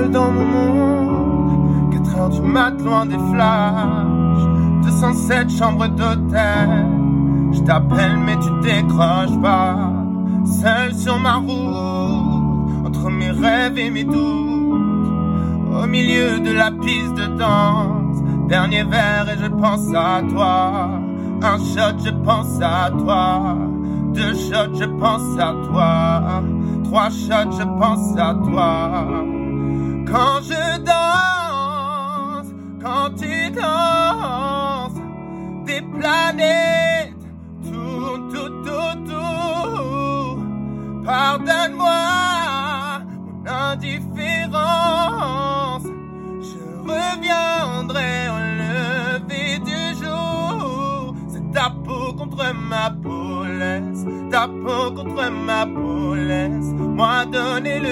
seul dans mon monde. 4 heures du mat, loin des flashs. 207 chambres d'hôtel. Je t'appelle mais tu décroches pas. Seul sur ma route, entre mes rêves et mes doutes, au milieu de la piste de danse. Dernier verre et je pense à toi. Un shot, je pense à toi. 2 shots, je pense à toi. 3 shots, je pense à toi. Quand je danse, quand tu danses, des planètes tournent tout. Pardonne-moi mon indifférence. Je reviendrai au lever du jour. C'est ta peau contre ma peau, laisse ta peau contre ma peau, laisse-moi donner le